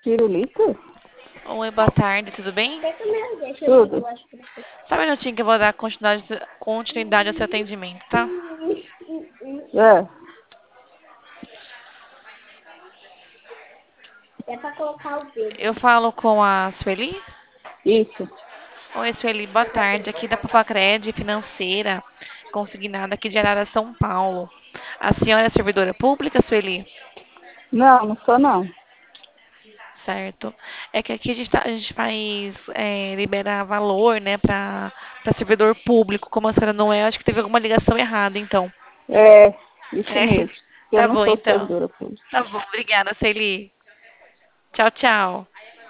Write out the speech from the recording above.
Pirulito? Oi, boa tarde, tudo bem? Tudo. Só um minutinho que eu vou dar continuidade ao seu atendimento, tá? É, Eu falo com a Sueli. isso. Oi, Sueli, boa tarde. Aqui da Papacred Financeira, consignada aqui de Arara, São Paulo. A senhora é servidora pública, Sueli? Não, não sou não. Certo. É que aqui a gente faz, libera valor, né, para servidor público. Como a senhora não é, acho que teve alguma ligação errada, então. É, isso É, mesmo. Eu tá não bom, sou então. servidora pública. Tá bom, obrigada, Sueli. Tchau, tchau.